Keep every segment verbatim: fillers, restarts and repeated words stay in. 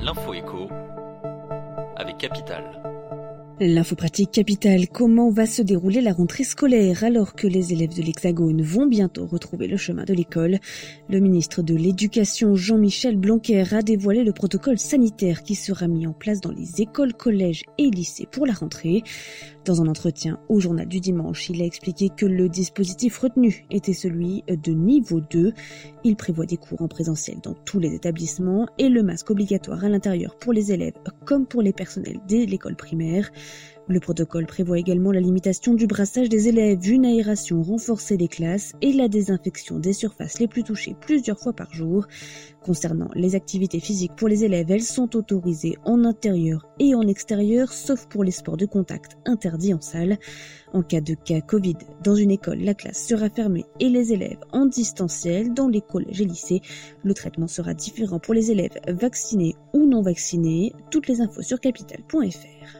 L'info écho avec Capital. L'info pratique Capital. Comment va se dérouler la rentrée scolaire alors que les élèves de l'Hexagone vont bientôt retrouver le chemin de l'école? Le ministre de l'Éducation, Jean-Michel Blanquer, a dévoilé le protocole sanitaire qui sera mis en place dans les écoles, collèges et lycées pour la rentrée. Dans un entretien au journal du dimanche, il a expliqué que le dispositif retenu était celui de niveau deux. Il prévoit des cours en présentiel dans tous les établissements et le masque obligatoire à l'intérieur pour les élèves comme pour les personnels dès l'école primaire. Le protocole prévoit également la limitation du brassage des élèves, une aération renforcée des classes et la désinfection des surfaces les plus touchées plusieurs fois par jour. Concernant les activités physiques pour les élèves, elles sont autorisées en intérieur et en extérieur, sauf pour les sports de contact interdits en salle. En cas de cas Covid dans une école, la classe sera fermée et les élèves en distanciel. Dans les collèges et lycées, le traitement sera différent pour les élèves vaccinés ou non vaccinés. Toutes les infos sur capital point f r.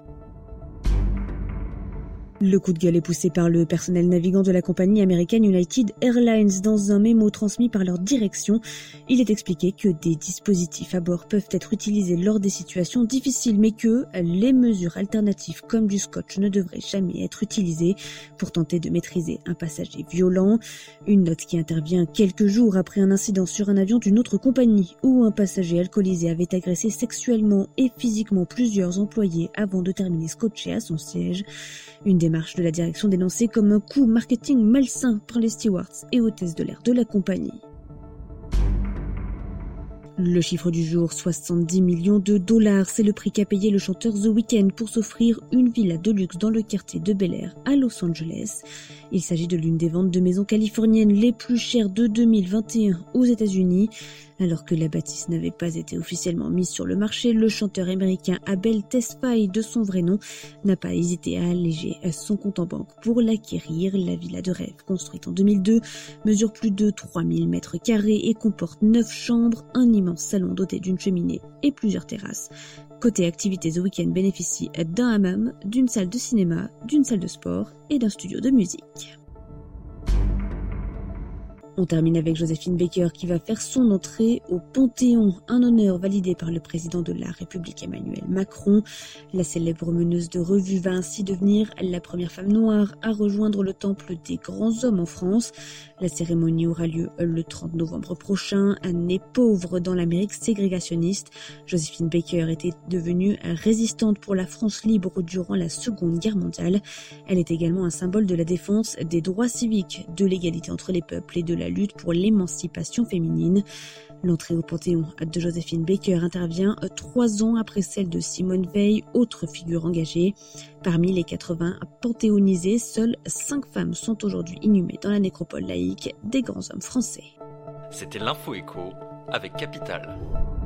Le coup de gueule est poussé par le personnel navigant de la compagnie américaine United Airlines. Dans un mémo transmis par leur direction, il est expliqué que des dispositifs à bord peuvent être utilisés lors des situations difficiles, mais que les mesures alternatives comme du scotch ne devraient jamais être utilisées pour tenter de maîtriser un passager violent. Une note qui intervient quelques jours après un incident sur un avion d'une autre compagnie où un passager alcoolisé avait agressé sexuellement et physiquement plusieurs employés avant de terminer scotché à son siège. Une démarche de la direction dénoncée comme un coup marketing malsain par les stewards et hôtesses de l'air de la compagnie. Le chiffre du jour, soixante-dix millions de dollars, c'est le prix qu'a payé le chanteur The Weeknd pour s'offrir une villa de luxe dans le quartier de Bel Air à Los Angeles. Il s'agit de l'une des ventes de maisons californiennes les plus chères de deux mille vingt et un aux États-Unis. Alors que la bâtisse n'avait pas été officiellement mise sur le marché, le chanteur américain Abel Tesfaye, de son vrai nom, n'a pas hésité à alléger son compte en banque pour l'acquérir. La villa de rêve, construite en deux mille deux, mesure plus de trois mille mètres carrés et comporte neuf chambres, un immense salon doté d'une cheminée et plusieurs terrasses. Côté activités, The Weeknd bénéficie d'un hammam, d'une salle de cinéma, d'une salle de sport et d'un studio de musique. On termine avec Joséphine Baker qui va faire son entrée au Panthéon, un honneur validé par le président de la République Emmanuel Macron. La célèbre meneuse de revue va ainsi devenir la première femme noire à rejoindre le temple des grands hommes en France. La cérémonie aura lieu le trente novembre prochain. Née pauvre dans l'Amérique ségrégationniste, Joséphine Baker était devenue résistante pour la France libre durant la Seconde Guerre mondiale. Elle est également un symbole de la défense des droits civiques, de l'égalité entre les peuples et de la la lutte pour l'émancipation féminine. L'entrée au Panthéon de Joséphine Baker intervient trois ans après celle de Simone Veil, autre figure engagée. Parmi les quatre-vingts panthéonisées, seules cinq femmes sont aujourd'hui inhumées dans la nécropole laïque des grands hommes français. C'était l'info écho avec Capital.